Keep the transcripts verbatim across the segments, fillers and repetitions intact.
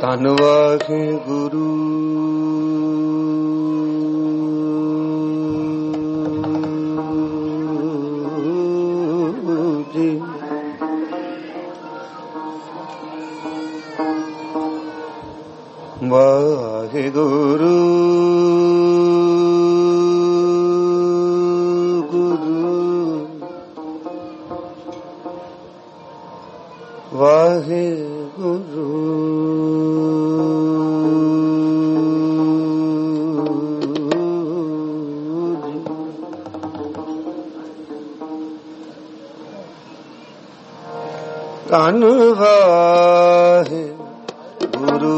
ਧੰਨ ਵਾਹਿਗੁਰੂ ਜੀ। ਵਾਹਿਗੁਰੂ ਵਾਹਿਗੁਰੂ ਜੀ। ਧੰਨ ਵਾਹਿਗੁਰੂ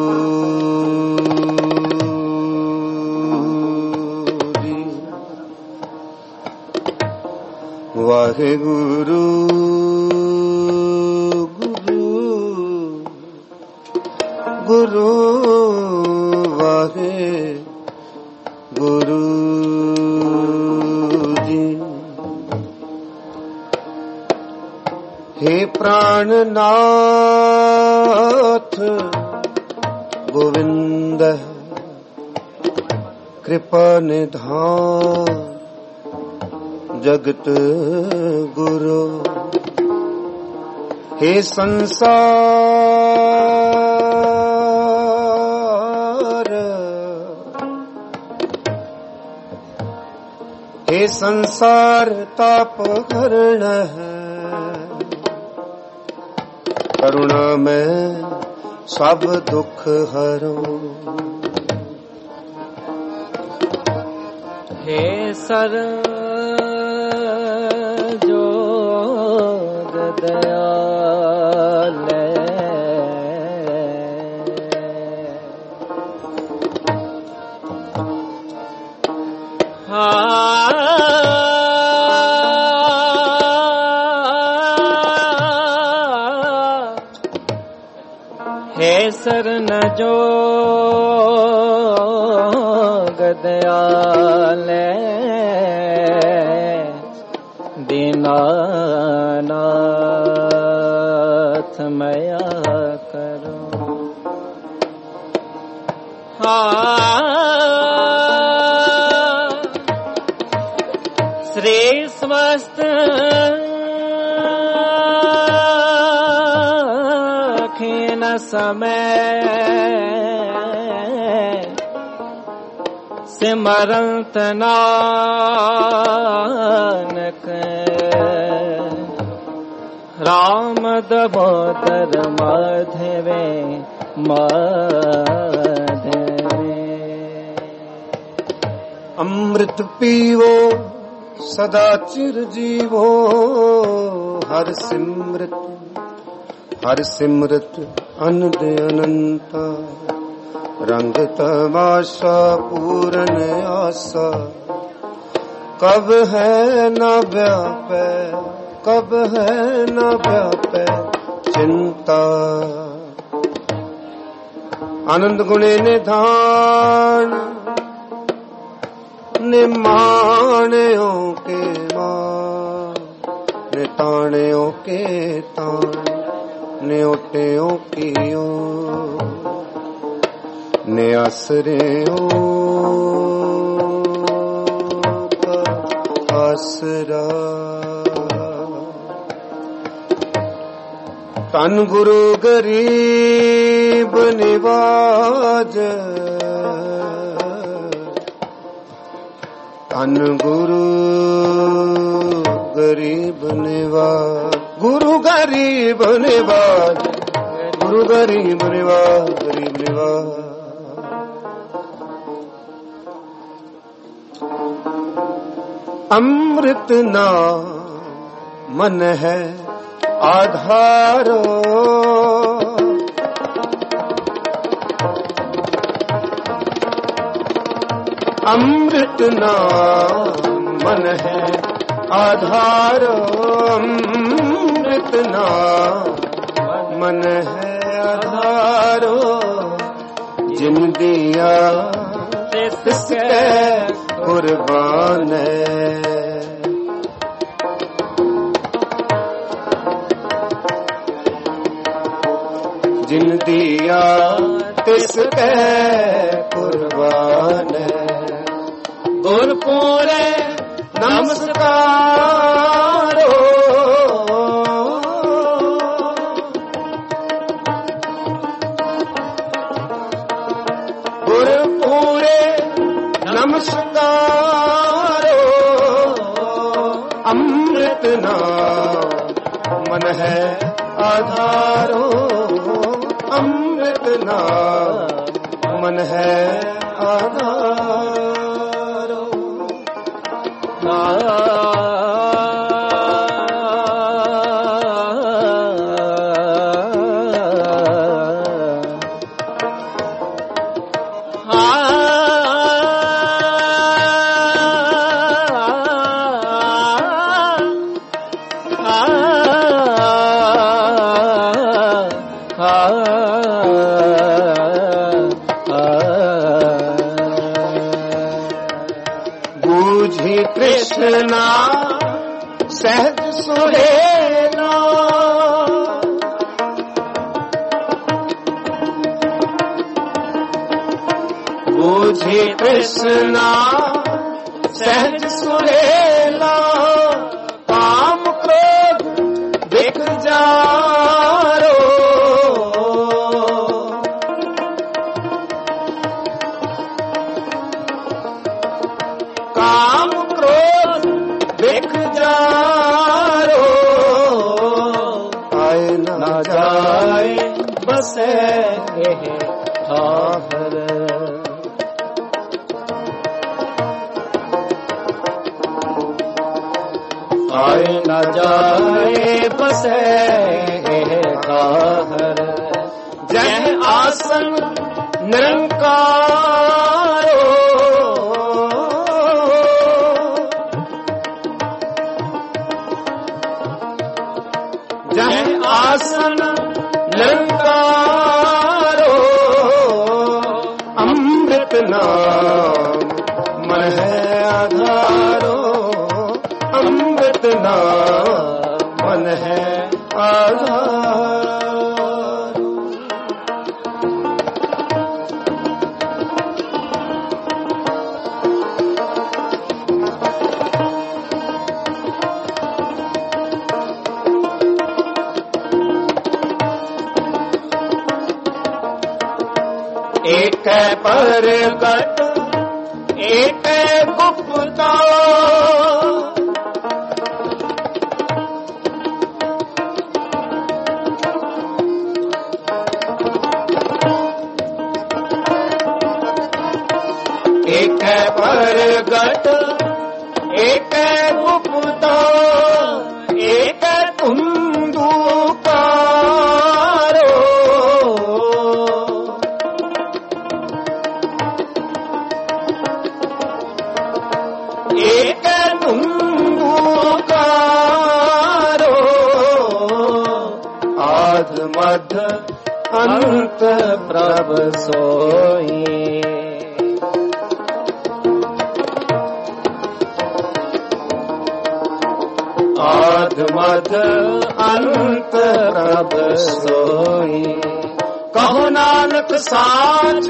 ਜੀ। ਵਾਹਿਗੁਰੂ ਗੁਰੂ ਵਾਹਿਗੁਰੂ ਜੀ। हे प्राणनाथ गोविंद कृपा निधान जगत गुरु। हे संसार हे संसार ताप हरण है, करुणा में सब दुख हरो। हे सर जोग दयाल हे सरन जोग दयाल दीनानाथ मया करो। श्री स्वस्थ खीन समय सिमरंत नानक राम दामोदर माधवे माधवे। अमृत पीवो सदा चिर जीवो, हर सिमरत हर सिमरत अनंत अनंता। रंग तमाशा पूरन आशा, कब है न व्यापै कब है न व्यापै चिंता। आनंद गुणे निधान निमाण्यो के मान, निताण्यो के तान, न्योट्यो कियो न्यासरियो का आसरा। धन गुरु गरीब निवाज, धन गुरु गरीब निवाज, गुरु गरीब निवाज, गुरु गरीब निवाज, गरीब निवाज। अमृत नाम मन है आधारो, अमृत नाम मन है आधारो, अमृत नाम मन है आधारो। जिन दिया तिसके कुर्बान है, जिन दिया तिसके कुर्बान गुर पूरे नमस्कारो गुर पूरे नमस्कारो अमृत नाम मन है आधारो अमृत नाम मन है आधारो बूझी कृष्णा सहज सुहेला बूझी कृष्णा सहज सुहेला काम क्रोध दिख जारो काम क्रोध दिख जारो आए न जाए बसे ठाहर आए न जाए बसे ठाहर जय आसन निरंकारो जय आसन निरंकारो अमृत नाम मन है आधारो अमृत नाम मन है आधारो एक परगट एक गुप्ता एक परगट एक गुप्ता एक कुंदूकारो एक कुंदूकारो आध मध्य अंत प्रभ सोई आध मध्य अंत प्रभ सोई कहो नानक साच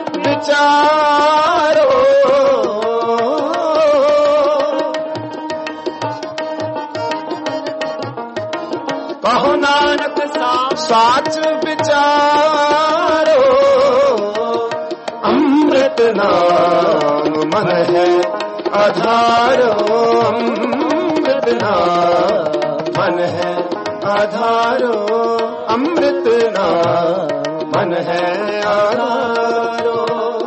विचारो कहो नानक साच विचारो अमृत नाम मन है आधारो अमृत नाम मन है आधारो अमृत नाम मन है आधारो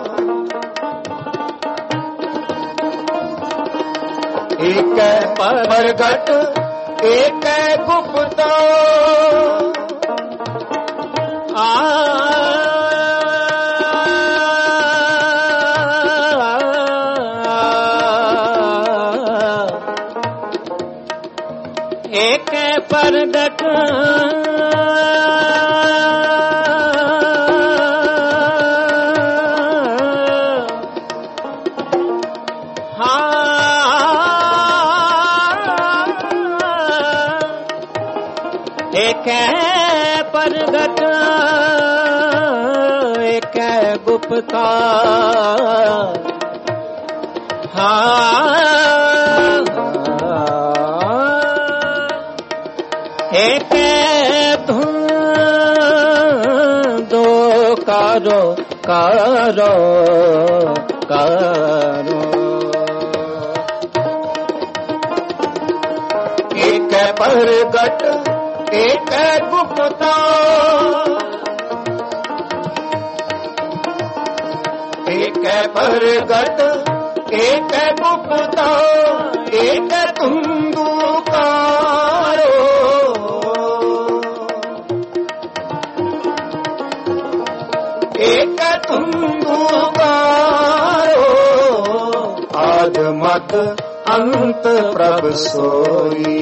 एक परगट एक गुप्ता आ एक परगट एक परगट एक गुप्ता हाँ एक धुन दो कारो कारो कारो एक प्रगट एक गुप्ता एक प्रगट एक गुप्ता एक धुंधुकारो एक धुंधुकारो आद मत अंत प्रभ सोई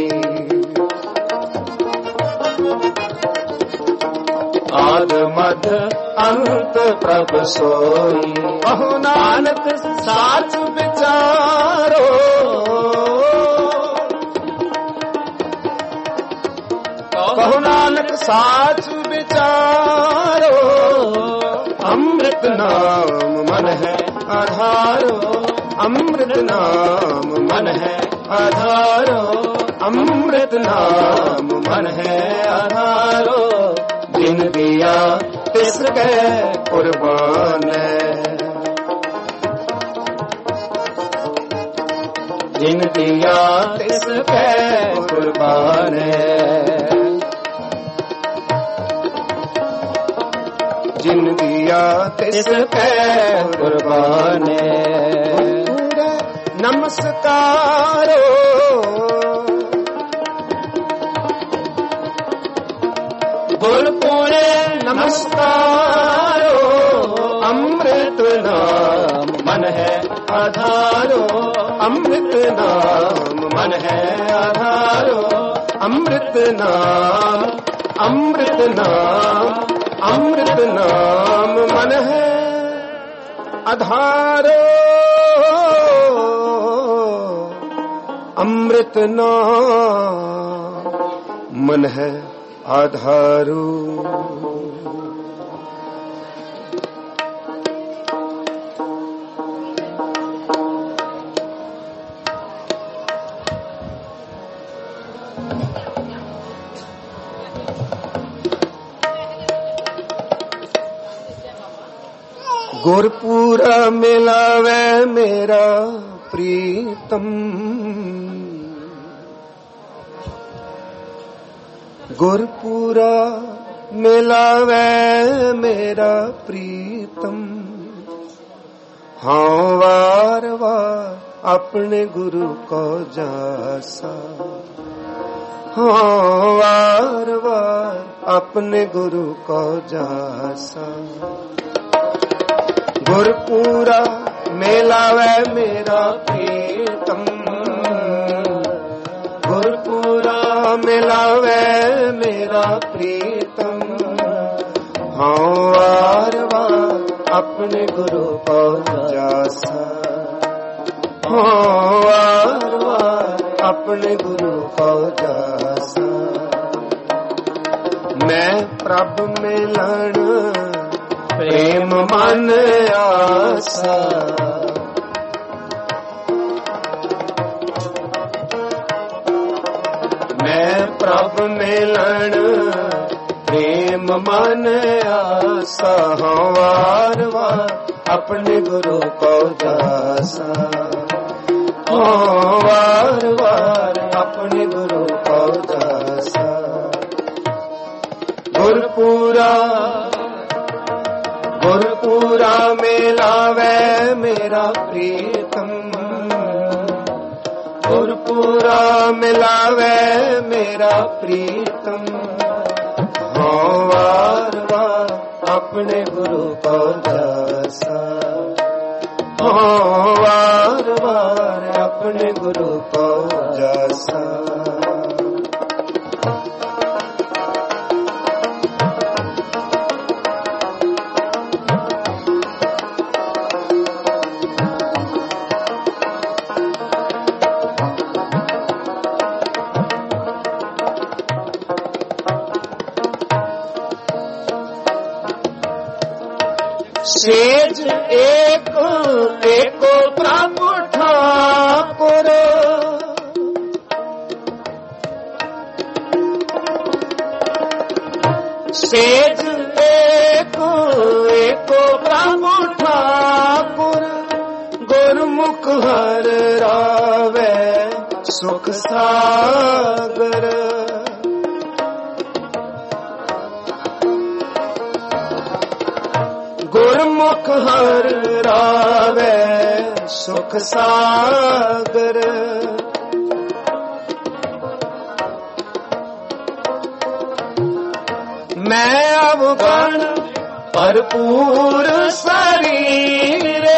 आद मध अंत प्रभ सोई बहु नानक साच विचारो बहु नानक साच विचारो अमृत नाम मन है आधारो अमृत नाम मन है आधारो अमृत नाम मन है आधारो जिन दिया तिसके कुर्बान जिन दिया तिसके कुर्बान जिन दिया तिसके कुर्बान नमस्कारो बोल पूरे नमस्कारो अमृत नाम मन है आधारो अमृत नाम मन है आधारो अमृत नाम अमृत नाम अमृत नाम मन है आधारो अमृत नाम मन है आधारो गुरपुरा मिलावे मेरा प्रीतम गुरपुरा मिलावे मेरा प्रीतम हाँ वार वार अपने गुरु को जासा हाँ वार वार अपने गुरु को जासा गुरपुरा मिलावे मेरा प्रीतम गुरपुरा मिलावे मेरा प्रीतम हाँ वार वार अपने गुरु को जासा हाँ वार वार अपने गुरु को जासा मैं प्रभ मिलन प्रेम मन आसा मैं प्रभ मिलन प्रेम मन आसा हाँ वार वार अपने गुरु को जासा हाँ वार वार अपने गुरु को जासा गुरपुरा गुरपुरा मिलावे मेरा प्रीतम गुरपुरा मिलावे मेरा प्रीतम हाँ वार वार अपने गुरु को जासा हाँ वार वार अपने गुरु को जासा सेज एक एको प्रभु ठाकुर, सेज एक एको प्रभु ठाकुर, गुरमुख हर रावे सुख सागर। गुरमुख हर रावे सुख सागर। मैं अवगुण भरपूर शरीरे,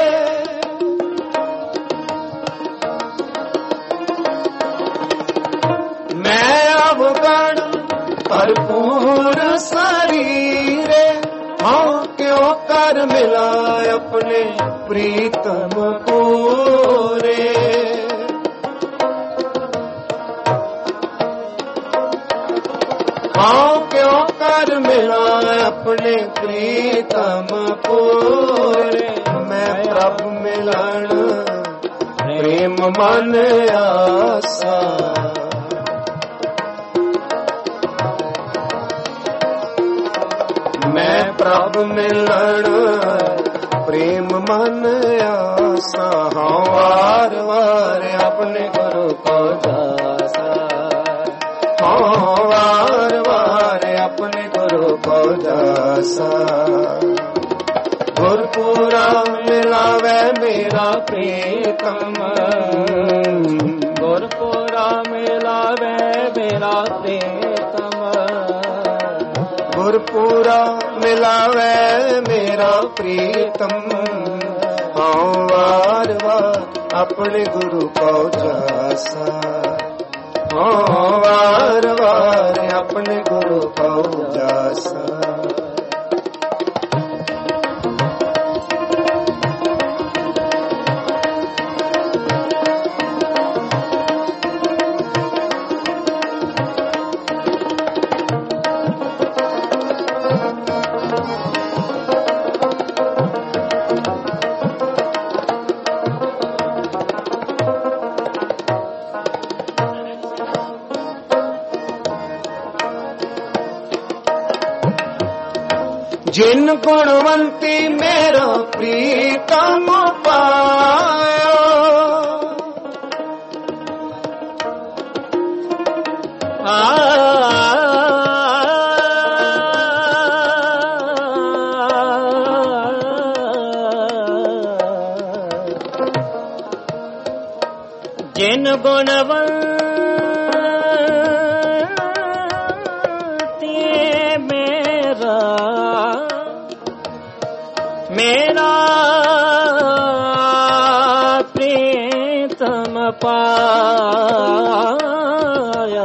मैं अवगुण भरपूर शरीरे, हाँ क्यों कर मिला अपने प्रीतम पूरे। हाँ क्यों कर मिला अपने प्रीतम पूरे। मैं प्रभु मिलन प्रेम मन आसा, मैं प्रभु मिलन प्रेम मन आसा। हाँ वार वार अपने गुरु को दासा, हाँ वार वार अपने गुरु को दासा। गुरपुरा मिलावे मेरा प्रीतम, गुरपुरा मिलावे मेरा प्रीतम, गुरपुरा मिलावे मेरा प्रीतम। हाँ वार वार अपने गुरु को दासा, हाँ वार वार अपने गुरु को दासा। जिन गुणवंती मेरा प्रीतम पाया, जिन गुणवंती मेरा मेरा प्रीतम पाया,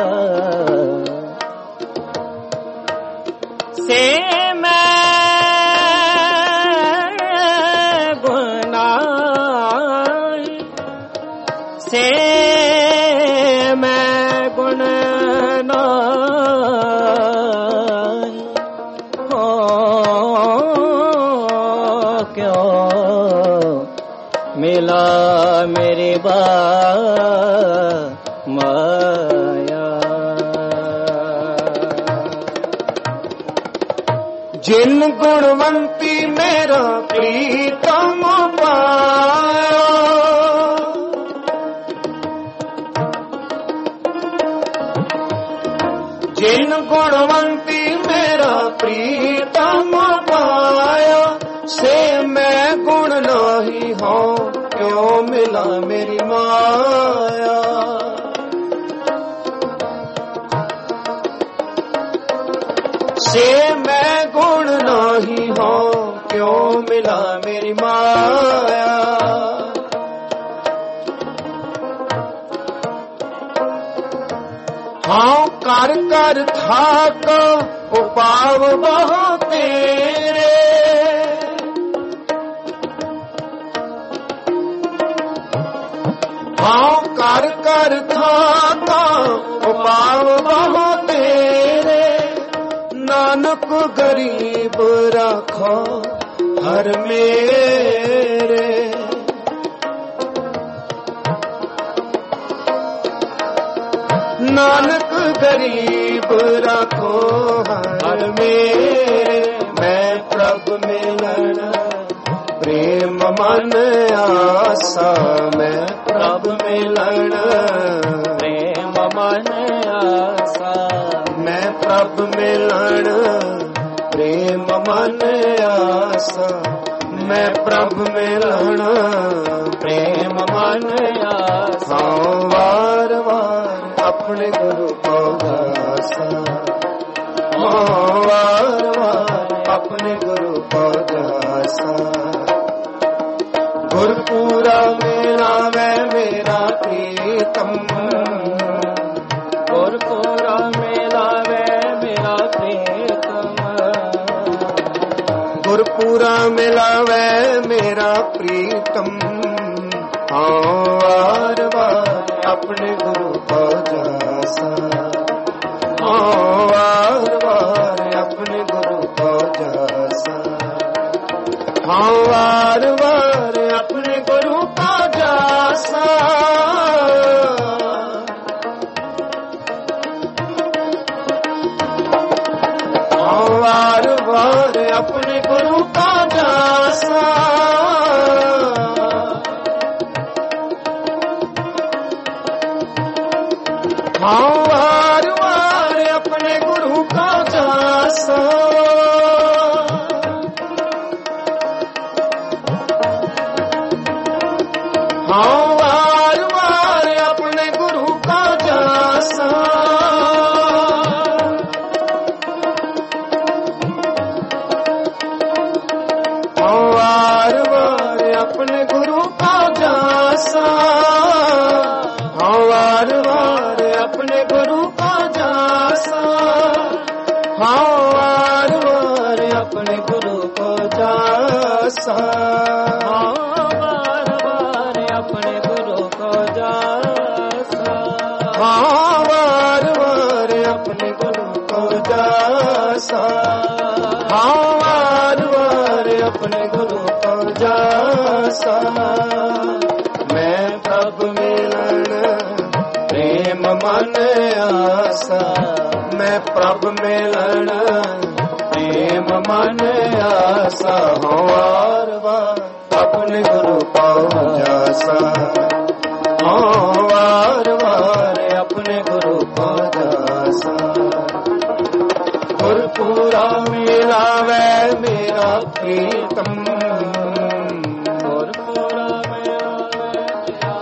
से मैं गुनाई, से मैं गुण नाई। हो क्यों मिला मेरी बा माया। जिन गुणवंती मेरा प्रीतम पाया, जिन गुणवंती मेरा प्रीतम पाया, से मैं गुण नहीं हूँ क्यों मिला मेरी माया। से मैं गुण नहीं हूँ क्यों मिला मेरी माया। हाँ कर कर थाक उपाव बहु तेरे, हाँ कर कर थाक उपाव बहु तेरे। नानक गरीब राखो हर मेरे। नानक गरीब रखो हर मेरे। मैं प्रभु मिलन प्रेम मन आसा। मैं प्रभु मिलन प्रेम मन आसा। मैं प्रभु मिलन प्रेम मन आसा। मैं प्रभु मिलन प्रेम मन आसा। हाँ वार वार अपने गुरु को दासा। हाँ वार वार अपने गुरु को दासा। गुरपुरा मेरा वै मेरा प्रीतम। गुरपुरा मेरा वै मेरा प्रीतम। गुरपुरा मिलावे मेरा प्रीतम। हाँ वार वार अपने गुरु को जासा। हाँ वार वार अपने गुरु को जासा। हाँ वार वार अपने गुरु को जासा। हाँ वार वार अपने गुरु का जासा। हाँ वार वार अपने गुरु का जासा। हाँ वार वार अपने गुरु का जासा। वार वार अपने गुरु का जासा। हाँ वार वार अपने गुरु का जासा। हाँ वार वार अपने गुरु को जासा। हाँ वार वार अपने गुरु को जासा। हाँ वार वार अपने गुरु को जासा। हाँ वार वार अपने गुरु को जासा। मैं प्रभु मिलन प्रेम मन आसा। मैं प्रभु मिलन प्रेम मन आसा। हाँ वार वार अपने गुरु को जासा। हाँ वार वार अपने गुरु को जासा। गुरपुरा मिलावे मेरा प्रीतम। गुरपुरा मेरा मेरा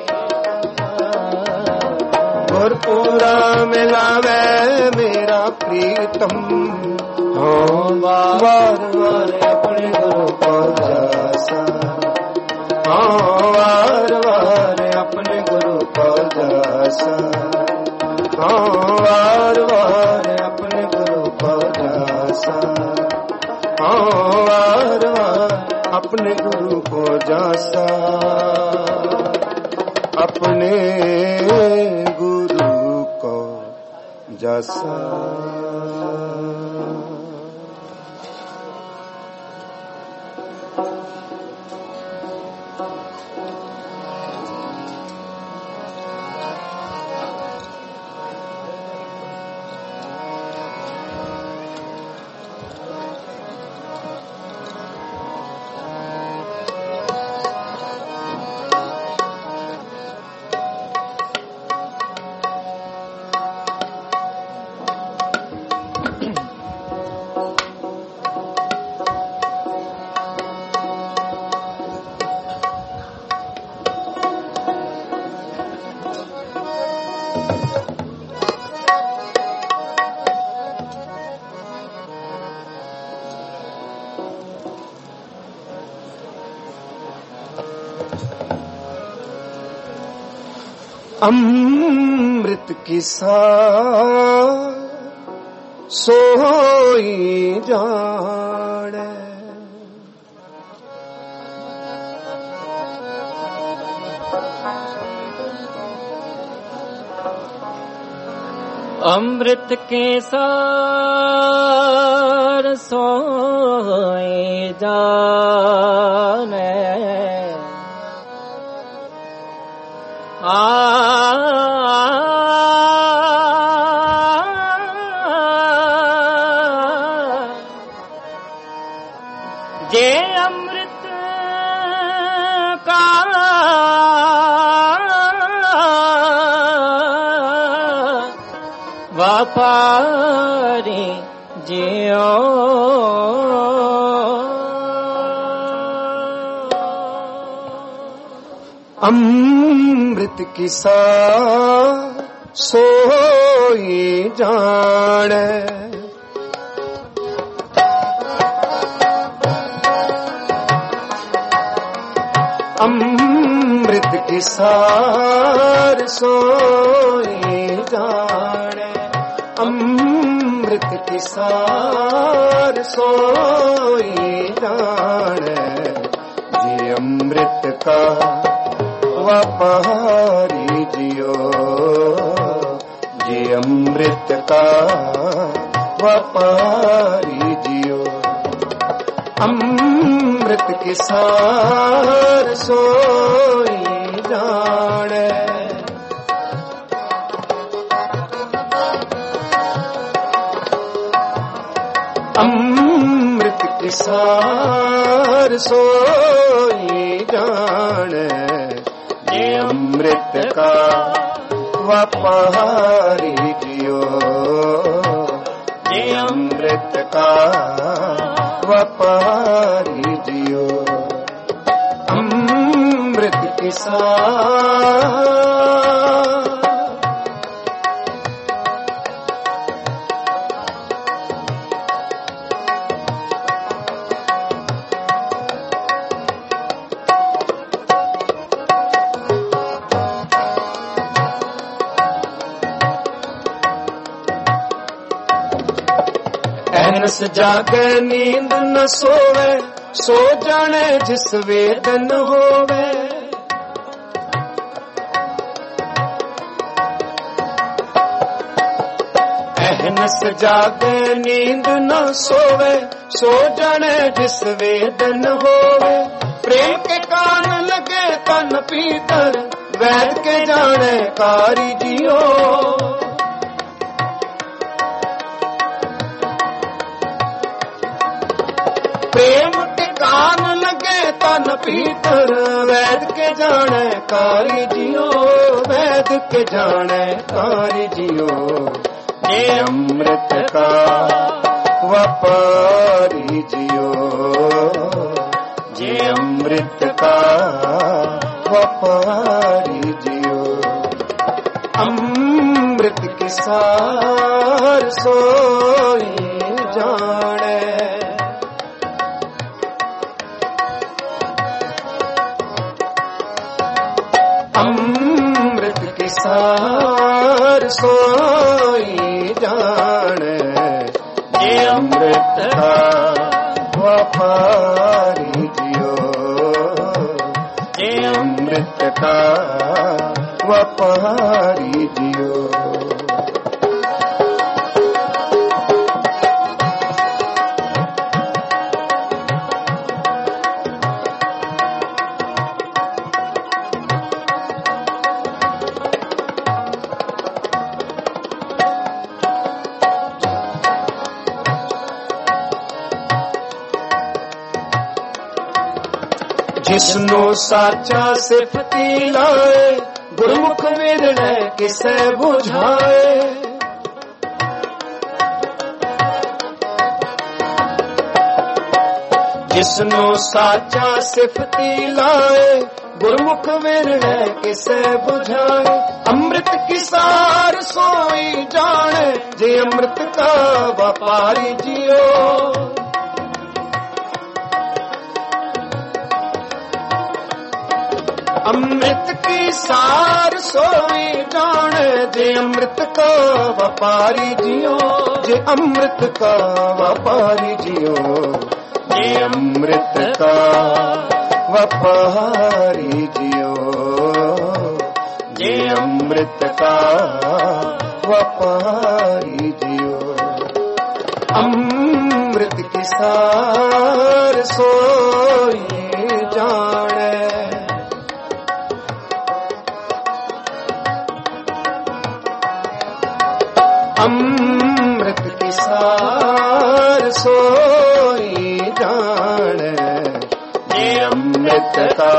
गुरपुरा मिलावे मेरा प्रीतम। हाँ वार वार अपने गुरु को जासा। हाँ वार वार अपने गुरु को जासा। हाँ वार वार अपने गुरु को जासा। हाँ वार वार अपने गुरु को जासा। अपने गुरु को जासा। अमृत की सा सोई जाने। अमृत के साथ संसार सोई जाने आ जे अमृत का व्यापारी जियो अमृत किसा सोई जाने अमृत किसार सोई जाने अमृत किसार सोई जाने जी अमृत का व्यापारी जियो जी अमृत का व्यापारी जियो अमृत किसार सोई जाने अमृत किसार सोई जाने ये अमृत का व्यापारी जियो ये अमृत का व्यापारी जियो अमृत किसार ऐनस जागे नींद न सोवे सो जाने जिस वेदन होवे ऐनस जागे नींद न सोवे सो जाने जिस वेदन होवे प्रेम के कान लगे तन पीतर वैद के जाने कारी जियो प्रेम के कान लगे तन पीतर वैद के जाने कारी जियो वैद के जाने कारी जियो ये अमृत का व्यापारी जियो ये अमृत का व्यापारी जियो अमृत किसार सोई जाने अमृत किसार सोई जाने ये अमृत का व्यापारी जियो ये अमृत का व्यापारी जियो जिसनो साचा सिफती लाए गुरमुख विरले किसे बुझाए जिसनो साचा सिफती लाए गुरमुख विरले किसे बुझाए अमृत किसार सोई जाने जे अमृत का व्यापारी जियो अमृत की सार सोई जाने जे अमृत का व्यापारी जियो जे अमृत का व्यापारी जियो जे अमृत का व्यापारी जियो जे अमृत का व्यापारी जियो अमृत सार सोई जाने। अमृत की सार सोई जाने, ये अमृत का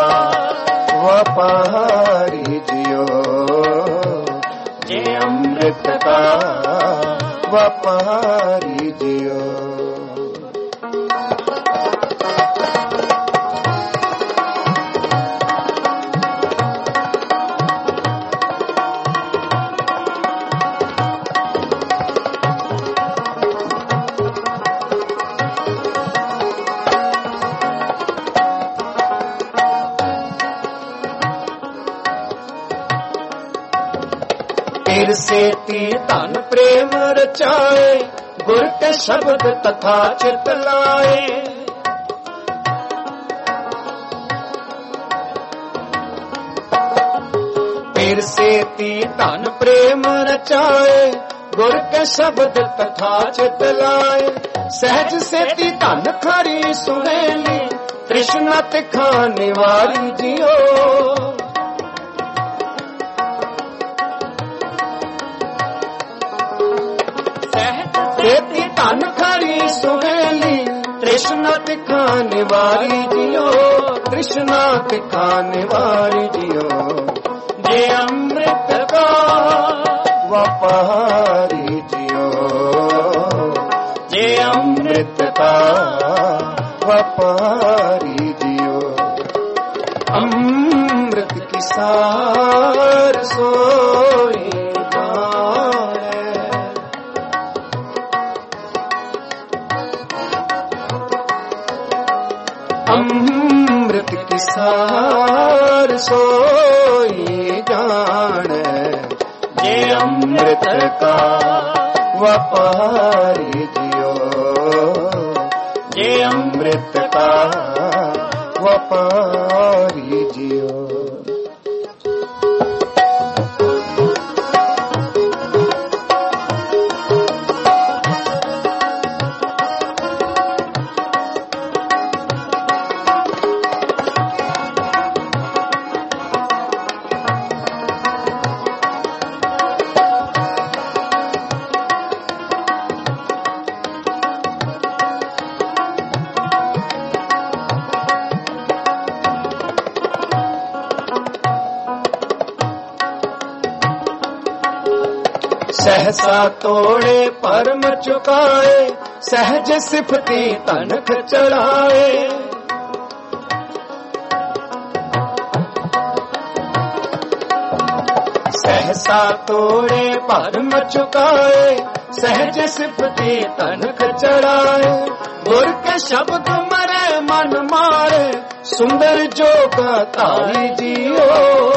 व्यापारी जियो, ये अमृत का व्यापारी जियो। फिर से ती धन प्रेम रचाए, गुर के शब्द तथा चित लाए। फिर से ती धन प्रेम रचाए, गुर के शब्द तथा चित लाए। सहज से ती धन खरी सुहेली, तृष्णा तिखा निवारी जियो। सेती धन खरी सुहेली, तृष्णा तिखा निवारी जियो, तृष्णा तिखा निवारी जियो। ये अमृत का व्यापारी जियो, ये अमृत का व्यापारी जियो। अमृत की सार सोई अमृत की सार सोई जाने, ये अमृत का व्यापारी जियो, ये अमृत का व्यापारी जियो। सहसा तोड़े परम चुकाए, सहज सिफती तनख चढ़ाए। सहसा तोड़े परम चुकाए, सहज सिफती तनख चढ़ाए। गुर के शब्द मरे मन मारे, सुंदर जोगा तारी जियो।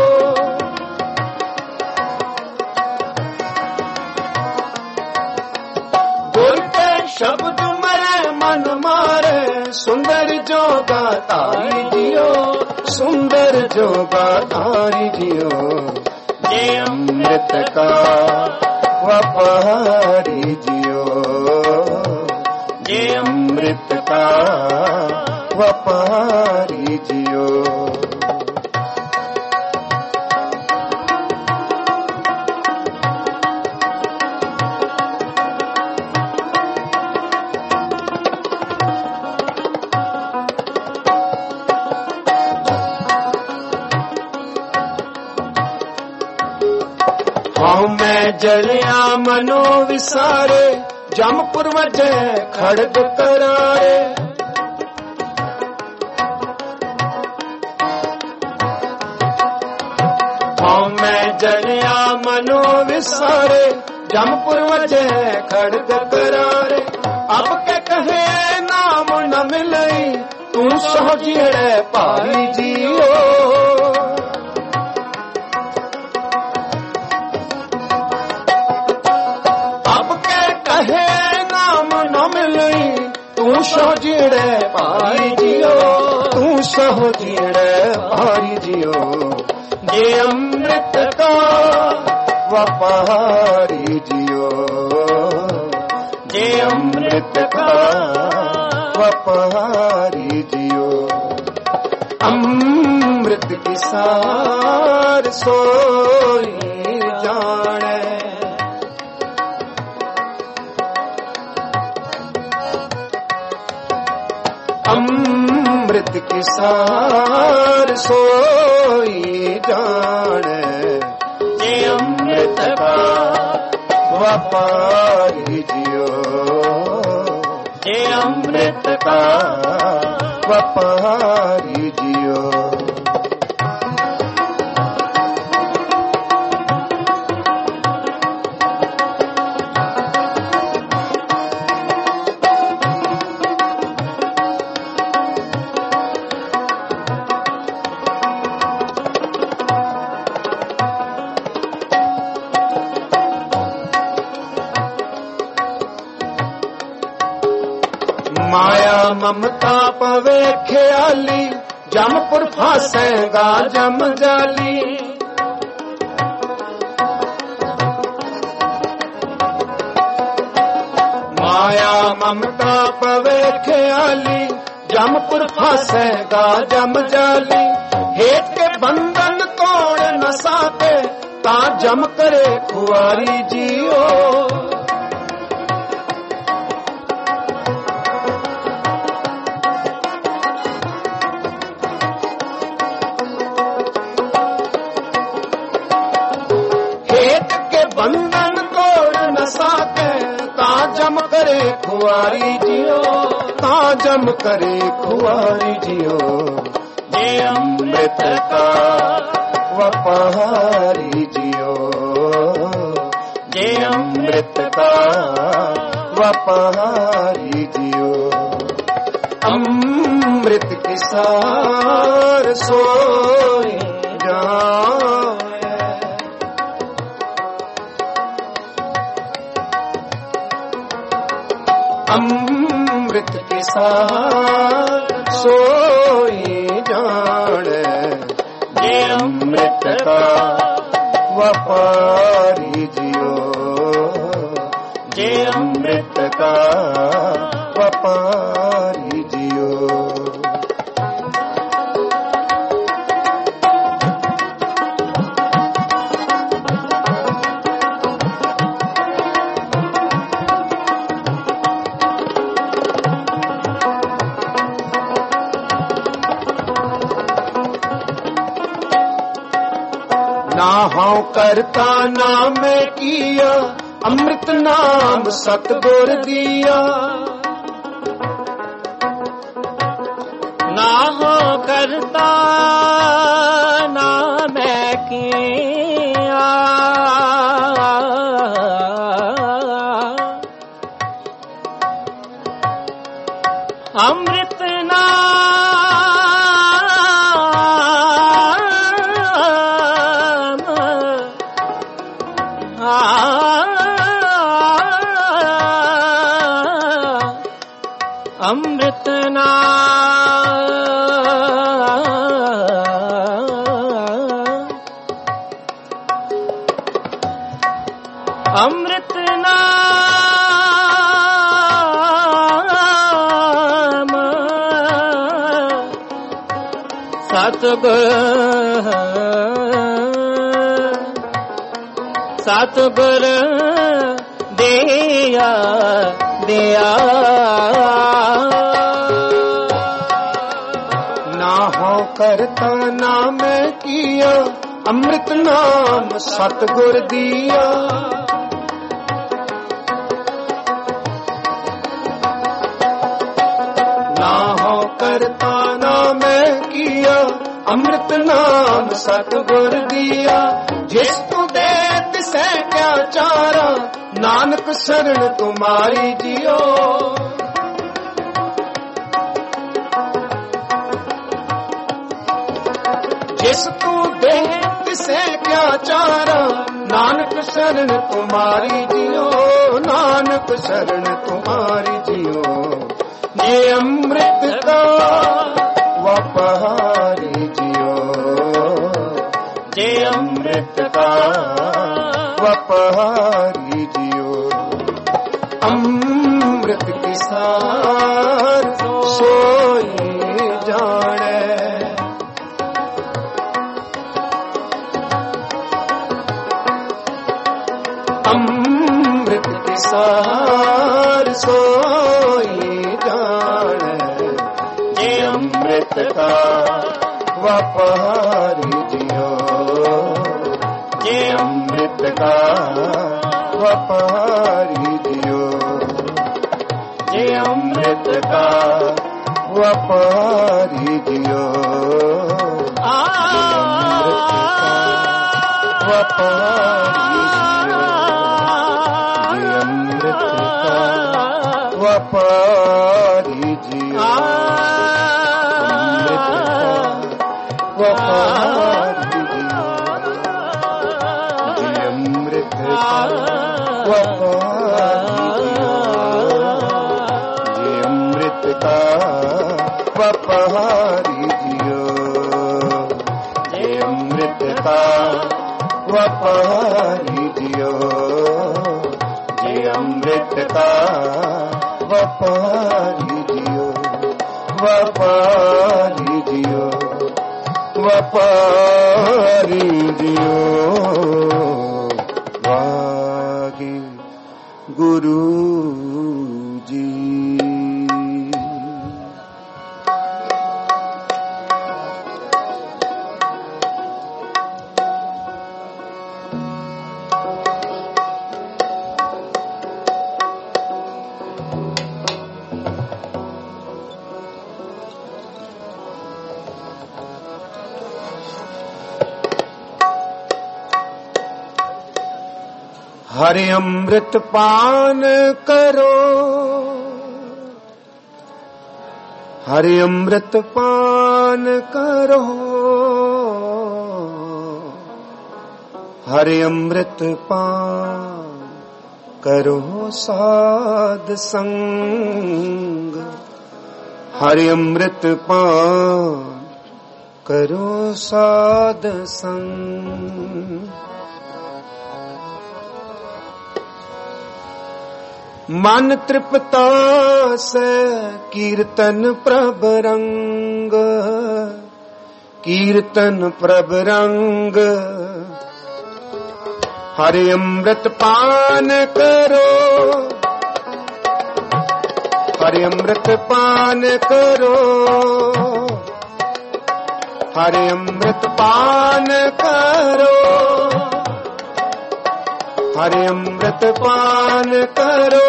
शब्द मरे मन मारे, सुंदर जोगा तारी जियो, सुंदर जोगा तारी जियो। ये अमृत का व्यापारी जियो, ये अमृत का व्यापारी जियो। हाँ मैं जलिया मनो विसारे, जमपुर वजह खड़ग करारे। हाँ मैं जलिया मनो विसारे, जमपुर वजह खड़ग करारे। अब के कहे नाम न मिलई, तू सोजिए पाई जियो। तू सोजिड़े पारी जियो, तू सोजिड़े पारी जियो। ये अमृत का व्यापारी जियो, ये अमृत का वपहारी जियो। अमृत की सार सोई जाने, अमृत की सार सोई जाने, जे अमृत का वपारी जियो। जे अमृत का वपारी जियो। माया ममता पवे ख्याली, जमपुर फासेगा जम जाली। माया ममता पवे ख्याली, जमपुर फासेगा जम जाली। हेत के बंधन तोड़ न साके, ता जम करे खुआरी जियो। बंधन तोड़ न साके, ताजम करे खुआरी जियो। ताजम करे खुआरी जियो। जे अमृत का वपहारी जियो। जे अमृत का वपहारी जियो। अमृत की सार सोई जाए, अमृत के साथ सोई जाने। जे अमृत का वपारी जियो। जे अमृत का वपारी जियो। ना हूँ करता ना मैं किया, अमृत नाम सतगुर दिया। ना हो करता ना मैं किया, अमृत नाम अमृत नाम अमृत नाम सतगुर सतगुर दिया दिया। ना हो करता ना मैं किया, अमृत नाम सतगुर दिया। ना हो करता ना मैं किया, अमृत नाम सतगुर दिया। जिस तू दे तिसे क्या चारा, नानक शरण तुम्हारी जियो। जिस तू दे तिसे क्या चारा, नानक शरण तुम्हारी जियो। नानक शरण तुम्हारी जियो। ये अमृत का वपहारी जियो। जे अमृत का वपहारी जियो। अमृत की सार सार सोई जाने, जे अमृत का व्यापारी जियो, जे अमृत का व्यापारी जियो, जे अमृत का व्यापारी जियो, व्यापारी जियो, अमृत का व्यापारी जियो, जे अमृत का व्यापारी जियो, जे अमृत का व्यापारी जियो, जे अमृत का व्यापारी जियो, जे अमृत का व्यापारी जियो, व्यापारी जियो, व्यापारी जियो, वागे गुरु जी। हरि अमृत पान करो, हरि अमृत पान करो, हरि अमृत पान करो साध संग, हरि अमृत पान करो साध संग। मन तृप्ता से कीर्तन प्रभ रंग, कीर्तन प्रभ रंग, हरि अमृत पान करो, हरि अमृत पान करो, हरि अमृत पान करो, हरि अमृत पान करो,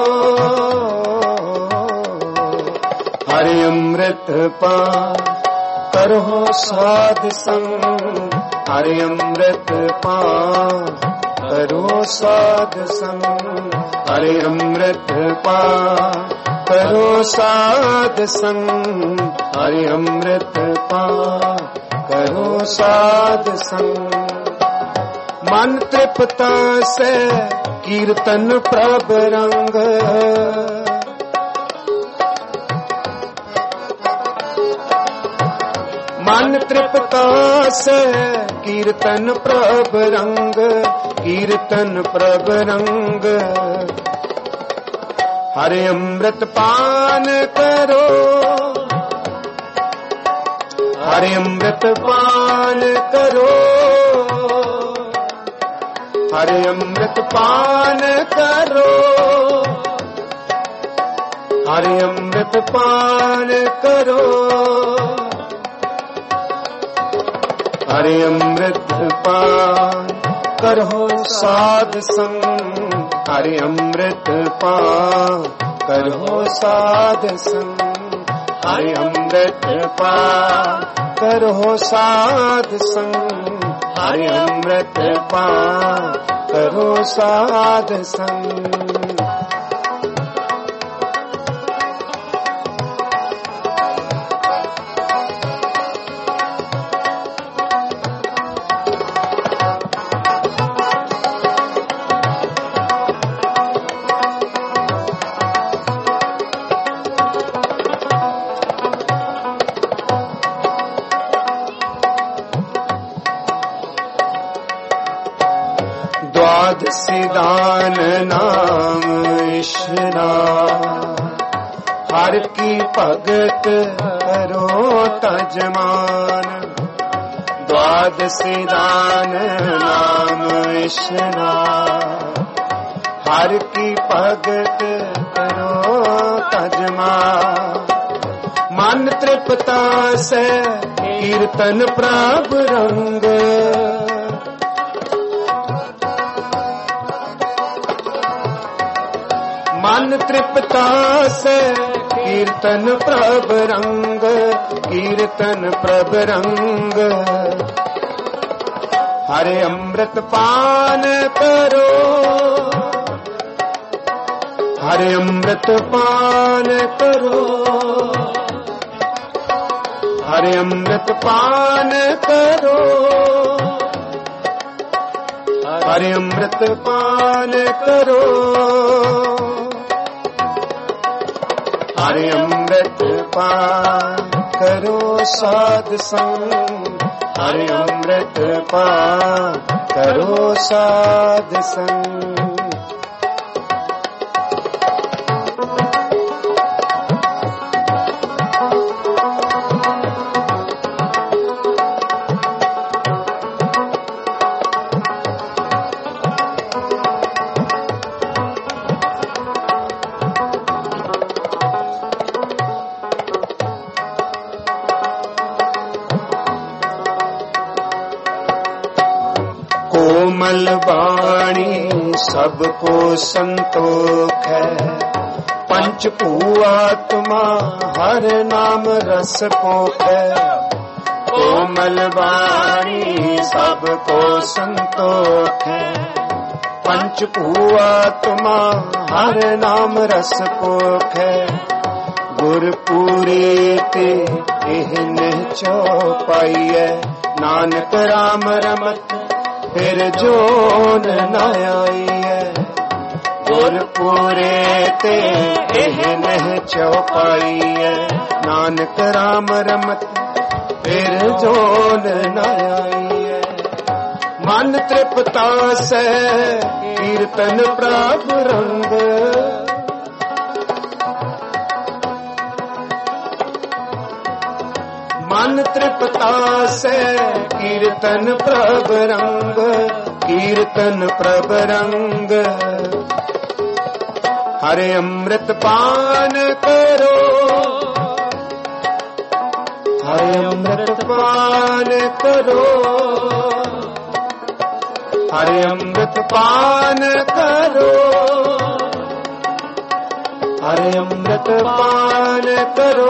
हरि अमृत पान करो साध संग, हरि अमृत पान करो साध संग, हरि अमृत पान करो साध संग, हरि अमृत पान करो साध संग। मन तृप्ता से कीर्तन प्रभ रंग, मन तृप्ता से कीर्तन प्रभ रंग, कीर्तन प्रभ रंग, हरि अमृत पान करो, हरि अमृत पान करो, हरि अमृत पान करो, हरि अमृत पान करो, हरि अमृत पान करो साध संग, हरि अमृत पान करो साध संग, हरि अमृत पान करो साध संग, हरि अमृत पान करो साध संग। द्वादशी दान नाम ईश्वरा, हर की भगत करो तजमान, द्वादशी दान नाम ईश्वरा, हर की भगत करो तजमा मन तृप्ता से कीर्तन प्रभ रंग मन तृप्ता से कीर्तन प्रभ रंग कीर्तन प्रभ रंग हरे अमृत पान करो हरे अमृत पान करो हरे अमृत पान करो हरे अमृत पान करो हरे अमृत पान करो साध संग हरे अमृत पान करो साध संग कोमल वाणी सबको संतोख है पंच भूआत्मा हर नाम रस पोख है कोमल वाणी सबको संतोख है पंच भूआत्मा हर नाम रस पोख है गुरपुरी ते एह नहीं चौपाई है नानक राम रमत फिर जोन न आई है गुरपुरे ते एह नह चौपाई है नानक राम रमत फिर जोन न आई है मन तृप्ता से कीर्तन प्रभ रंग मन तृप्ता से कीर्तन प्रभ रंग कीर्तन प्रभ रंग हरे अमृत पान करो हरे अमृत पान करो हरे अमृत पान करो हरे अमृत पान करो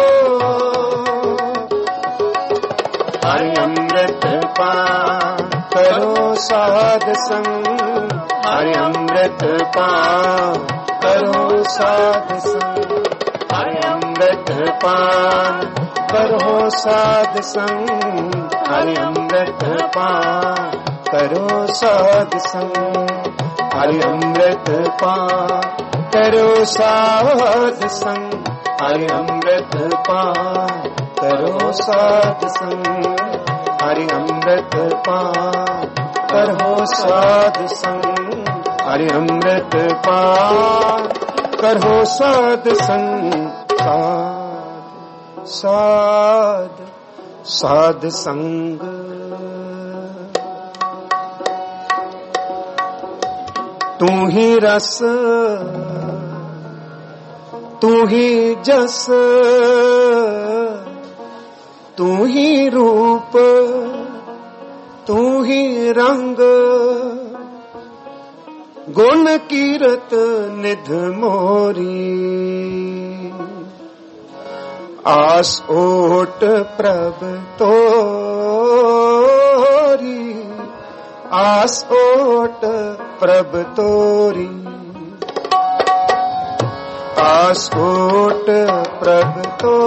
हरे अमृत पान करो साध संग हरे अमृत पान करो साध संग हरे अमृत पान करो साध संग हरे अमृत पान करो साध संग हरे अमृत पान करो साध संग हरे अमृत पान करो साध संग हरि अमृत पान करो साध संग हरि अमृत पान करो साध संग साध साध साध संग तू ही रस तू ही जस तू ही रूप तू ही रंग गुण कीरत निध मोरी आस ओट प्रभ तोरी आस ओट प्रभ तोरी आस ओट प्रभ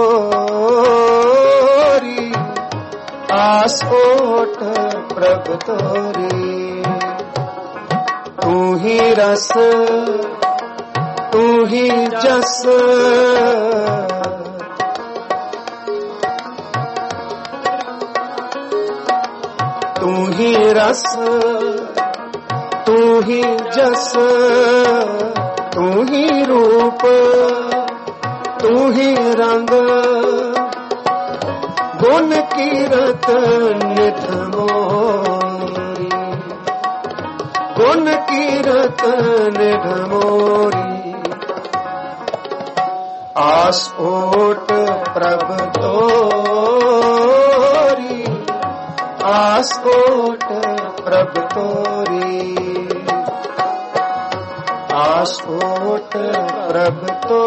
तोरी आस ओट प्रभ तोरी तू ही रस तू ही जस तू ही रस तू ही जस तू ही रूप तू ही रंग गुण कीरत निध मोरी गुण कीरतन मोरी आस ओट प्रभ तोरी आस ओट प्रभ तोरी आस ओट प्रभ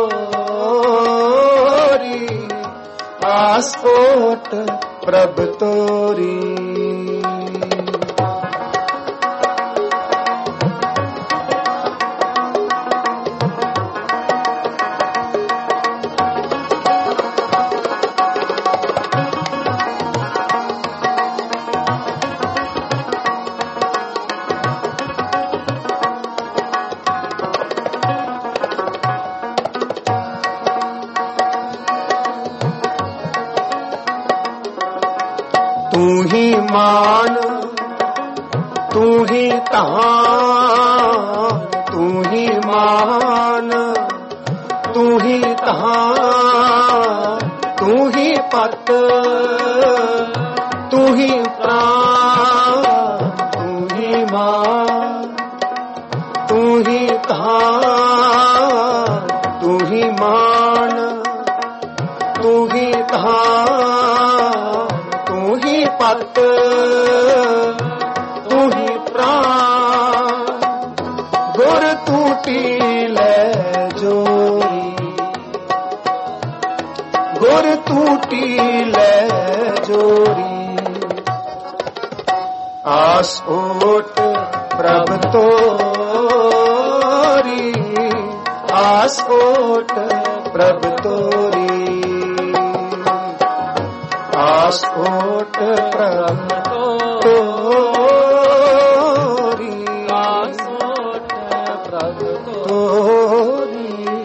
तोरी आस ओट प्रभ तोरी तू ही मान तू ही तान तू ही मान तू ही तान तू ही पत तू ही प्राण तू ही मान तू ही तान तू ही मान तू ही तान तू ही पत तू ही प्राण गुर टूटी ले जोरी गुर टूटी ले जोरी आस ओट प्रभ तोरी आस ओट प्रभ तोरी आस ओट प्रभ तोरी आस ओट प्रभ तोरी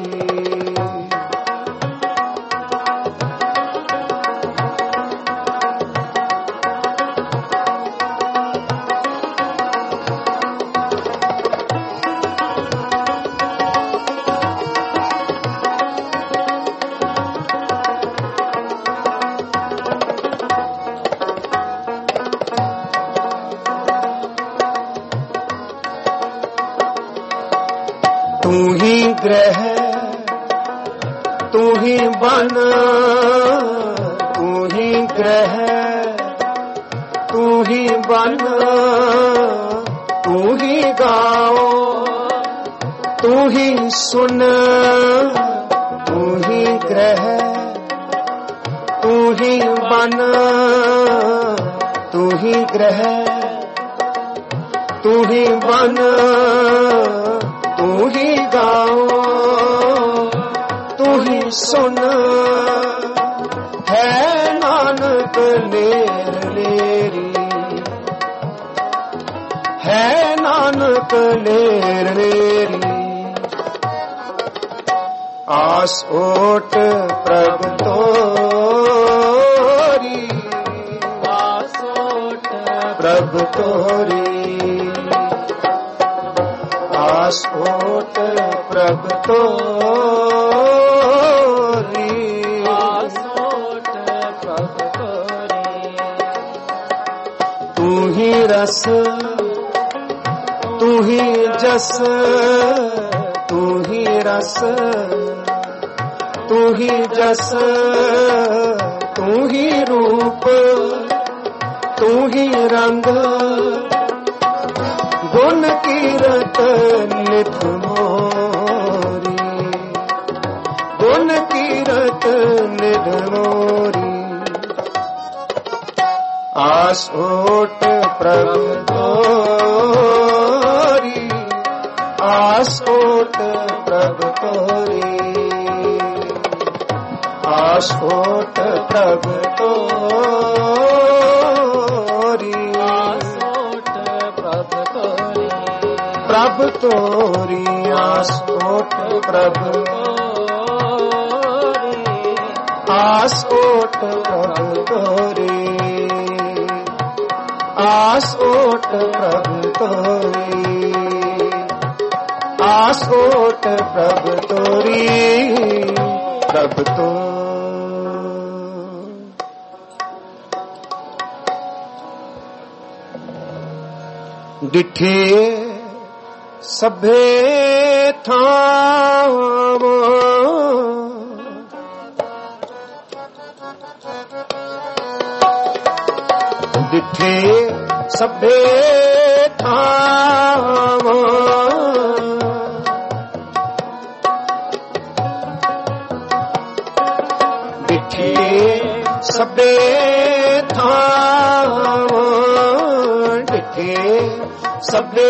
तू ही ग्रह तू ही बन तू ही ग्रह तू ही बन तू ही गाओ तू ही सुन तू ही ग्रह तू ही बन तू ही ग्रह तू ही बन तू ही गाओ तू ही सुन है नानक लेर लेरी है नानक लेर लेरी आस ओट प्रभ तोरी आस ओट प्रभ तोरी आस ओट प्रभ तोरी आस ओट प्रभ तोरी तू ही रस तू ही जस तू ही रस तू ही जस तू ही रूप तू ही रंग गुण कीरत नित मोरी गुण कीरत नित मोरी आस ओट प्रभ तोरी आस ओट प्रभ तोरी आस ओट प्रभ तोरी आस ओट प्रभ तोरी प्रभ तोरी आस ओट प्रभ आस ओट प्रभ तोरी आस ओट प्रभ तोरी आस ओट प्रभ तोरी प्रभ तो डिठे ਸਭੇ ਥਾਵਾਂ ਡਿਠੇ ਸਭੇ ਥਾਵਾਂ ਡਿਠੇ ਸਭੇ ਥਾਵਾਂ ਡਿਠੇ ਸਭੇ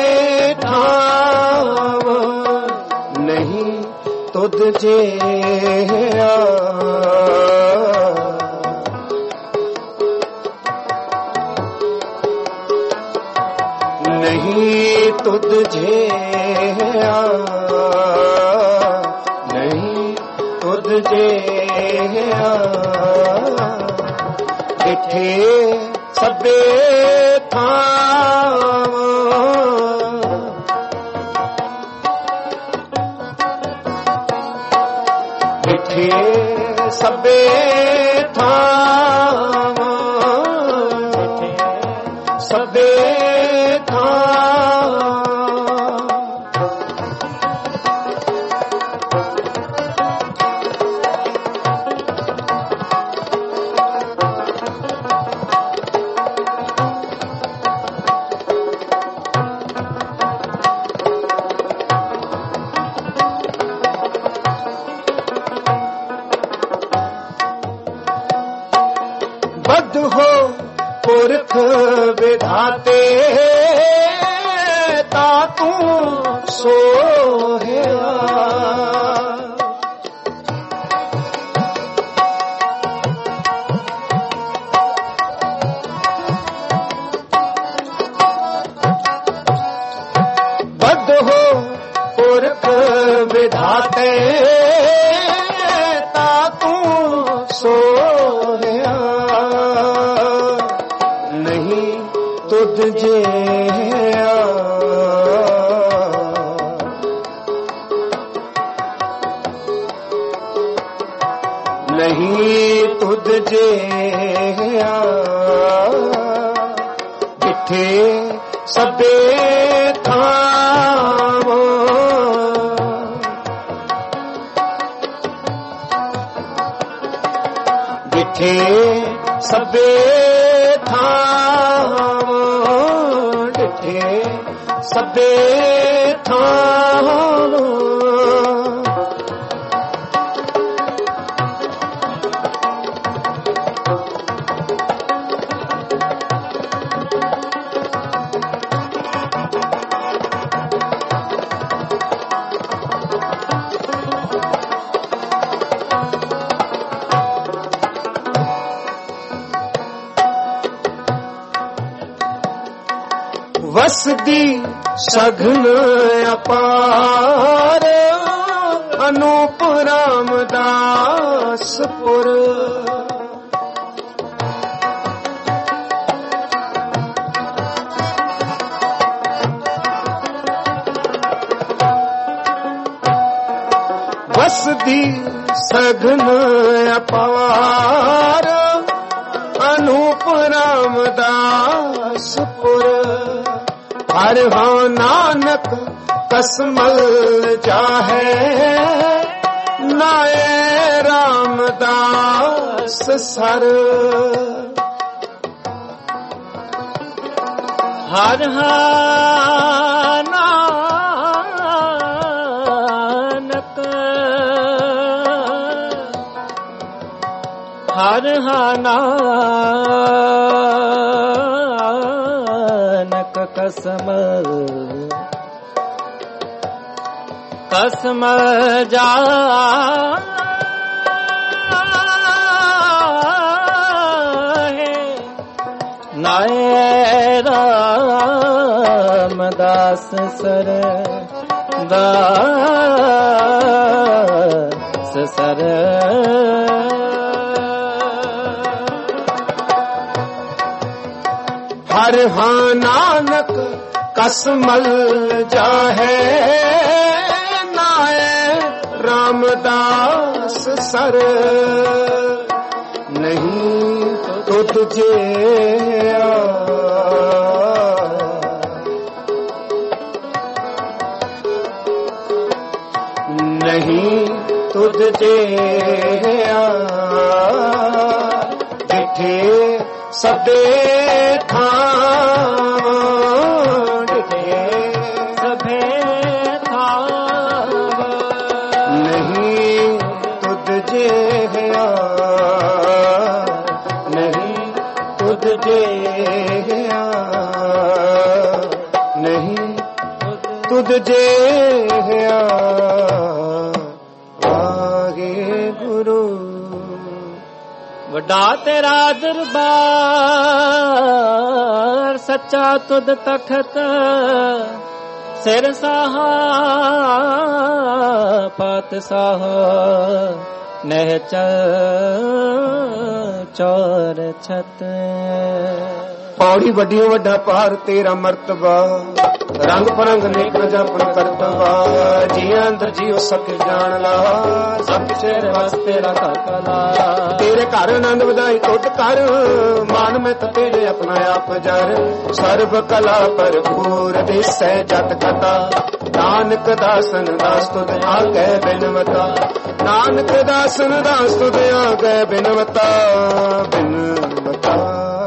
ਥਾਵਾਂ ਨਹੀਂ ਤੁਧ ਜਿਹਾ ਨਹੀਂ ਤੁਧ ਜਿਹਾ ਨਹੀਂ ਤੁਧ ਜਿਹਾ ਡਿਠੇ ਸਭੇ ਥਾਵਾਂ ਡਿਠੇ ਸਭੇ ਥਾਵਾਂ ਸਭੇ ਬਦ ਹੋ ਪੁਰਖ ਵਿਧਾਤੇ ਤਾ ਤੂੰ ਸੋਹਿਆ ਬਦ ਹੋ ਪੁਰਖ ਵਿਧਾਤੇ ਤਾ ਤੂੰ ਸੋਹਿਆ ਨਹੀਂ ਤੁਧ ਜਿਹਾ ਨਹੀਂ ਤੁਧ ਜਿਹਾ ਡਿਠੇ ਸਭੇ ਥਾਵਾਂ ਡਿਠੇ ਸਭੇ ਥਾਵਾਂ ਡਿਠੇ ਸਭੇ ਥਾਵਾਂ ਵਸਦੀ ਸਘਨ ਅਪਾਰ ਅਨੂਪ ਰਾਮਦਾਸਪੁਰ ਵਸਦੀ ਸਘਨ ਅਪਾਰ ਅਨੂਪ ਰਾਮਦਾਸਪੁਰ ਹਰ ਹਾਂ ਨਾਨਕ ਕਸਮਲ ਜਾਹੇ ਨਾਏ ਰਾਮਦਾਸ ਸਰ ਹਰ ਹਾਂ ਨਾਨਕ ਹਰ ਹਾਂ ਨਾਨਕ ਕਸਮਲ ਕਸਮਲ ਜਾਹੇ ਨਾਏ ਰਾਮਦਾਸ ਸਰ ਦਾਸ ਸਰ ਹਰ ਹਾਂ ਨਾਨਕ ਕਸਮਲ ਜਾਹੇ ਨਾਏ ਰਾਮਦਾਸ ਸਰ ਨਹੀਂ ਤੁਧ ਜਿਹਾ ਜਿਹਾ ਜਿੱਥੇ ਸਭੇ ਥਾਂ ਜਿੱਥੇ ਸਭੇ ਥਾਂ ਨਹੀਂ ਤੁਧ ਜਿਹਾ ਨਹੀਂ ਤੁਧ ਜਿਹਾ ਨਹੀਂ ਤੁਧ ਜਿਹਾ ਵਾਹਿਗੁਰੂ। ਵੱਡਾ ਤੇਰਾ ਦਰਬਾਰ ਸੱਚਾ ਤੁਧ ਤਖਤ ਸਿਰ ਸਾਹਾ ਪਾਤਸ਼ਾਹ ਨਹਿ ਚੌਰ ਛਤ। ਪੌੜੀ ਵੱਡੀਓ ਵੱਡਾ ਪਾਰ ਤੇਰਾ ਮਰਤਬਾ ਰੰਗ ਪਰੰਗ ਨੇਕ ਜਪਨ ਕਰਤਵਾ ਜੀਆਂ ਅੰਦਰ ਜੀਓ ਸਭ ਜਾਣ ਲਾ ਸਭ ਸ਼ੇਰ ਵਸ ਤੇਰਾ ਕਾਕਲਾ ਤੇਰੇ ਘਰ ਆਨੰਦ ਵਧਾਈ ਟੁੱਟ ਕਰ ਮਾਨ ਮੈਂ ਤੇਰੇ ਆਪਣਾ ਆਪ ਜਰ ਸਰਬ ਕਲਾ ਭਰਪੂਰ ਦਿਸੈ ਜਤ ਕਥਾ ਨਾਨਕ ਦਾਸਨ ਦਾਸ ਤੁਧ ਆਗੇ ਬਿਨਵਤਾ ਨਾਨਕ ਦਾਸਨ ਦਾਸ ਤੁਧ ਆਗੇ ਬਿਨਵਤਾ ਬਿਨਵਤਾ।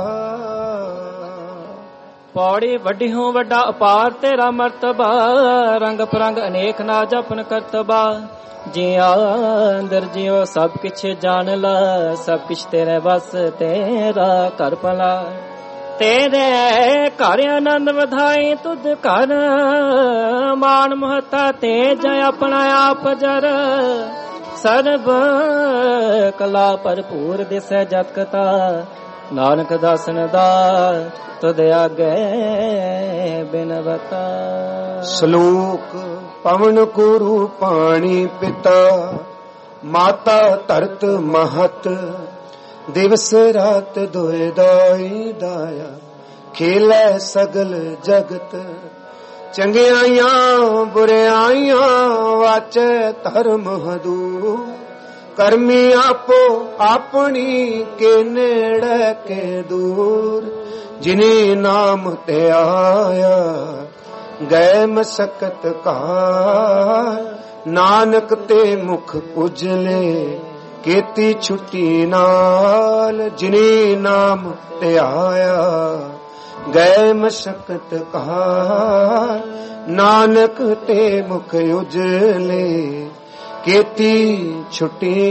ਪੌੜੀ ਵੱਡੀਓ ਵੱਡਾ ਅਪਾਰ ਤੇਰਾ ਮਰਤਬਾ ਰੰਗ ਪਰੰਗ ਅਨੇਕ ਨਾ ਜਪਨ ਕਰਤਬਾ ਜੀਆਂ ਅੰਦਰ ਜਿਉ ਸਭ ਕਿਛ ਜਾਣ ਲਾ ਸਭ ਕਿਛ ਤੇਰੇ ਵਸ ਤੇਰਾ ਘਰ ਭਲਾ ਤੇਰੇ ਘਰ ਆਨੰਦ ਵਧਾਈ ਤੁਧ ਘਰ ਮਾਨ ਮਹਤਾ ਤੇਜ ਆਪਣਾ ਆਪ ਜਰ ਸਰਬ ਕਲਾ ਭਰਪੂਰ ਦਿਸੈ ਜਤ ਕਥਾ ਨਾਨਕ ਦਾਸਨ ਦਾ ਤੁਧ ਆਗੇ ਬਿਨਵਤਾ। ਸ਼ਲੋਕ ਪਵਨ ਗੁਰੂ ਪਾਣੀ ਪਿਤਾ ਮਾਤਾ ਧਰਤ ਮਹਤ ਦਿਵਸ ਰਾਤ ਦੋਇ ਦਾਈ ਦਾਇਆ ਖੇਲੇ ਸਗਲ ਜਗਤ ਚੰਗਿਆਈਆਂ ਬੁਰਿਆਈਆਂ ਵਾਚੈ ਧਰਮ ਹਦੂ ਕਰਮੀ ਆਪੋ ਆਪਣੀ ਕੇ ਨੇੜੇ ਕੇ ਦੂਰ ਜਿਨੇ ਨਾਮ ਤੇ ਆਇਆ ਗਏ ਮਸਕਤ ਘਾਰ ਨਾਨਕ ਤੇ ਮੁਖ ਉਜਲੇ ਕੀਤੀ ਛੁੱਟੀ ਨਾਲ ਜਿਨੇ ਨਾਮ ਤੇ ਆਇਆ ਗਏ ਮਸਕਤ ਘਾਰ ਨਾਨਕ ਤੇ ਮੁਖ ਉਜਲੇ ਕੀਤੀ ਛੁੱਟੀ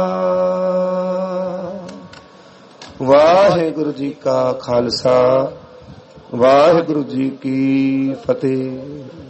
ਨਾਲ। ਵਾਹਿਗੁਰੂ ਜੀ ਕਾ ਖਾਲਸਾ ਵਾਹਿਗੁਰੂ ਜੀ ਕੀ ਫਤਿਹ।